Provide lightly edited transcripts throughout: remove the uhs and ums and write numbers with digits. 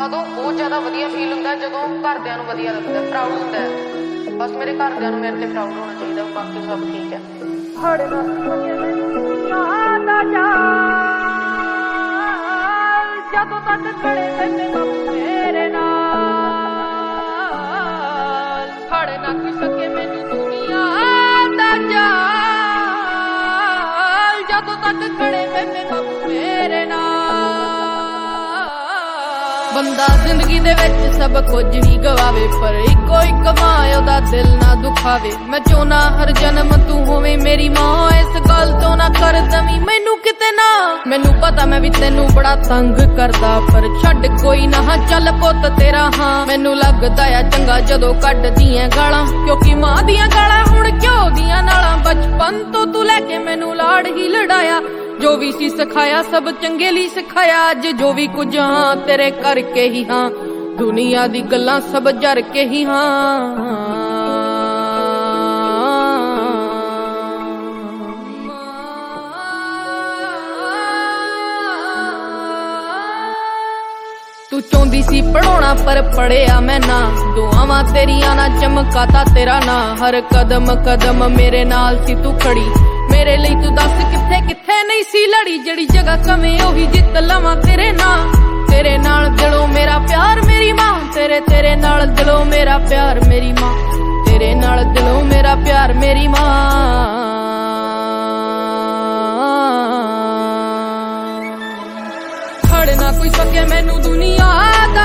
ਉਦੋਂ ਬਹੁਤ ਜ਼ਿਆਦਾ ਵਧੀਆ ਫੀਲ ਹੁੰਦਾ ਜਦੋਂ ਘਰਦਿਆਂ ਨੂੰ ਵਧੀਆ ਲੱਗਦਾ, ਪ੍ਰਾਊਡ ਹੁੰਦਾ ਹੈ। ਬਸ ਮੇਰੇ ਘਰਦਿਆਂ ਨੂੰ ਮੇਰੇ ਤੇ ਪ੍ਰਾਊਡ ਹੋਣਾ ਚਾਹੀਦਾ, ਬਾਕੀ ਸਭ ਠੀਕ ਹੈ। ਜਦੋਂ ਤੱਕ ਖੜੇ ਬੈਠੇ ਬਾਪੂ ਮੇਰੇ ਨਾਲ, ਫੜ ਨਾ ਕੋਈ ਸਕੇ ਮੈਨੂੰ ਦੁਨੀਆ ਦਾ ਜਾਲ। ਜਦੋਂ ਤੱਕ ਖੜੇ ਬੈਠੇ ਬਾਪੂ ਮੇਰੇ ਨਾਲ। ਬੰਦਾ ਜ਼ਿੰਦਗੀ ਦੇ ਵਿੱਚ ਸਭ ਕੁਝ ਹੀ ਗਵਾਵੇ, ਪਰ ਇੱਕੋ ਇੱਕ ਮਾਂ ਉਹਦਾ ਦਿਲ ਨਾ ਦੁਖਾਵੇ। ਮੈਂ ਚਾਹੁੰਦਾ ਹਰ ਜਨਮ ਤੂੰ ਹੋਵੇਂ ਮੇਰੀ ਮਾਂ, ਇਸ ਗੱਲ ਤੋਂ ਨਾ ਕਰ ਦਵੀਂ ਮੈਨੂੰ ਕਿਤੇ ਨਾ। ਮੈਨੂੰ ਪਤਾ ਮੈਂ ਵੀ ਤੈਨੂੰ ਬੜਾ ਤੰਗ ਕਰਦਾ, ਪਰ ਛੱਡ ਕੋਈ ਨਾ, ਚੱਲ ਪੁੱਤ ਤੇਰਾ ਹਾਂ। ਮੈਨੂੰ ਲੱਗਦਾ ਆ ਚੰਗਾ ਜਦੋਂ ਕੱਢਦੀਆਂ ਗਾਲਾਂ, ਕਿਉਂਕਿ ਮਾਂ ਦੀਆਂ ਗਾਲਾਂ ਹੁਣ ਘਿਓ ਦੀਆਂ ਨਾਲਾਂ। ਬਚਪਨ ਤੋਂ ਤੂੰ ਲੈ ਕੇ ਮੈਨੂੰ ਲਾੜ ਹੀ ਲੜਾਇਆ, ਜੋ ਵੀ ਸੀ ਸਿਖਾਇਆ ਸਭ ਚੰਗੇ ਲਈ ਸਿਖਾਇਆ। ਅੱਜ ਜੋ ਵੀ ਕੁਝ ਹਾਂ ਤੇਰੇ ਕਰਕੇ ਹੀ ਹਾਂ, ਦੁਨੀਆ ਦੀ ਗੱਲਾਂ ਸਭ ਜਰ ਕੇ ਹੀ ਹਾਂ। ਤੂੰ ਚਾਹੁੰਦੀ ਸੀ ਪੜਾਉਣਾ ਪਰ ਪੜਿਆ ਮੈਂ ਨਾ, ਦੁਆਵਾਂ ਤੇਰੀਆਂ ਨਾ ਚਮਕਾਤਾ ਤੇਰਾ ਨਾਂ। ਹਰ ਕਦਮ ਕਦਮ ਮੇਰੇ ਨਾਲ ਸੀ ਤੂੰ ਖੜੀ, ਮੇਰੇ ਲਈ ਤੂੰ ਦੱਸ ਕਿੱਥੇ ਕਿੱਥੇ ਨਹੀਂ ਸੀ ਲੜੀ। ਜਿਹੜੀ ਜਗ੍ਹਾ ਕਵੇਂ ਉਹੀ ਜਿੱਤ ਲਵਾਂ ਤੇਰੇ ਨਾਲ। ਤੇਰੇ ਨਾਲ ਦਿਲੋਂ ਮੇਰਾ ਪਿਆਰ ਮੇਰੀ ਮਾਂ, ਤੇਰੇ ਨਾਲ ਦਿਲੋਂ ਮੇਰਾ ਪਿਆਰ ਮੇਰੀ ਮਾਂ, ਤੇਰੇ ਨਾਲ ਦਿਲੋਂ ਮੇਰਾ ਪਿਆਰ ਮੇਰੀ ਮਾਂ। ਖੜ ਨਾ ਕੋਈ ਸਕੇ ਮੈਨੂੰ ਦੁਨੀਆ ਦਾ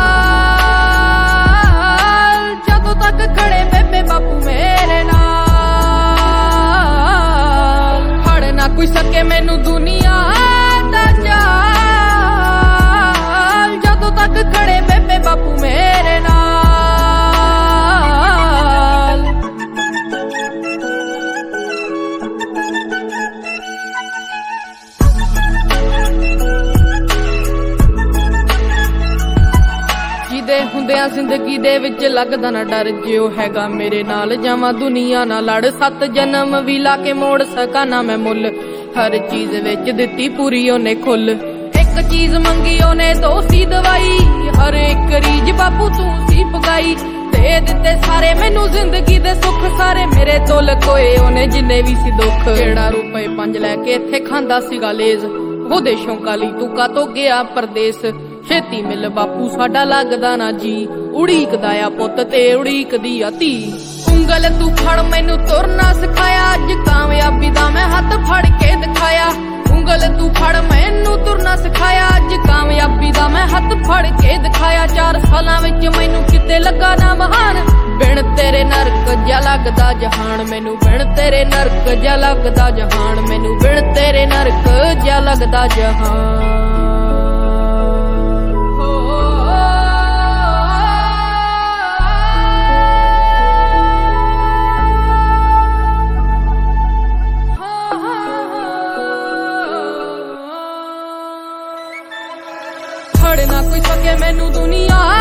ਜਾਲ। ਜਦੋਂ ਤੱਕ ਖੜੇ ਬੇਬੇ ਬਾਪੂ ਮੇਰੇ ਨਾਲ, ਖੜ ਨਾ ਕੋਈ ਸਕੇ ਮੈਨੂੰ ਦੁਨੀਆ ਦਾ ਜਾਲ। ਜਦੋਂ ਤੱਕ ਖੜੇ ਬੇਬੇ ਬਾਪੂ ਮੇਰੇ ਨਾਲ। ਜਿਹਦੇ ਹੁੰਦਿਆਂ ਜ਼ਿੰਦਗੀ ਦੇ ਵਿੱਚ ਲੱਗਦਾ ਨਾ ਡਰ, ਜਿਉ ਹੈਗਾ ਮੇਰੇ ਨਾਲ ਜਾਵਾਂ ਦੁਨੀਆ ਨਾ ਲੜ। 7 ਜਨਮ ਵੀ ਲਾ ਕੇ ਮੋੜ ਸਕਾਂ ਨਾ ਮੈਂ ਮੁੱਲ, ਹਰ ਚੀਜ਼ ਵਿੱਚ ਦਿੱਤੀ ਪੂਰੀ ਉਹਨੇ ਖੁੱਲ। ਇੱਕ ਚੀਜ਼ ਮੰਗੀ ਉਹਨੇ ਦੋ ਸੀ ਦਵਾਈ, ਹਰ ਇੱਕ ਰੀਝ ਬਾਪੂ ਤੂੰ ਸੀ ਪਗਾਈ। ਦੇ ਦਿੱਤੇ ਸਾਰੇ ਮੈਨੂੰ ਜ਼ਿੰਦਗੀ ਦੇ ਸੁੱਖ, ਸਾਰੇ ਮੇਰੇ ਤੋਂ ਲਕੋਏ ਉਹਨੇ ਜਿੰਨੇ ਵੀ ਸੀ ਦੁੱਖ। ਜਿਹੜਾ ਰੁਪਏ 5 ਲੈ ਕੇ ਇੱਥੇ ਖਾਂਦਾ ਸੀਗਾ ਲੇਜ਼, ਉਹਦੇ ਸ਼ੌਂਕਾਂ ਲਈ ਤੂੰ ਕਾਤੋਂ ਗਿਆ ਪਰਦੇਸ। ਛੇਤੀ ਮਿਲ ਬਾਪੂ ਸਾਡਾ ਲੱਗਦਾ ਨਾ ਜੀ, ਉਡੀਕਦਾ ਆ ਪੁੱਤ ਤੇ ਉਡੀਕਦੀ ਆ ਧੀ। ਉਂਗਲ ਤੂੰ ਫੜ ਮੈਨੂੰ ਤੁਰਨਾ ਸਿਖਾਇਆ, ਅੱਜ ਕਾਮਯਾਬੀ ਦਾ ਮੈਂ ਹੱਥ ਫੜ ਕੇ ਦਿਖਾਇਆ। ਉਂਗਲ ਤੂੰ ਫੜ ਮੈਨੂੰ ਤੁਰਨਾ ਸਿਖਾਇਆ, ਅੱਜ ਕਾਮਯਾਬੀ ਦਾ ਮੈਂ ਹੱਥ ਫੜ ਕੇ ਦਿਖਾਇਆ। 4 ਸਾਲਾਂ ਵਿੱਚ ਮੈਨੂੰ ਕਿਤੇ ਲੱਗਾ ਨਾ ਮਹਾਨ, ਬਿਨ ਤੇਰੇ ਨਰਕ ਜਿਹਾ ਲੱਗਦਾ ਜਹਾਨ ਮੈਨੂੰ। ਬਿਨ ਤੇਰੇ ਨਰਕ ਜਿਹਾ ਲੱਗਦਾ ਜਹਾਨ ਮੈਨੂੰ, ਬਿਨ ਤੇਰੇ ਨਰਕ ਜਿਹਾ ਲੱਗਦਾ ਜਹਾਨ। ਖੜ ਨਾ ਕੋਈ ਸਕੇ ਮੈਨੂੰ ਦੁਨੀਆ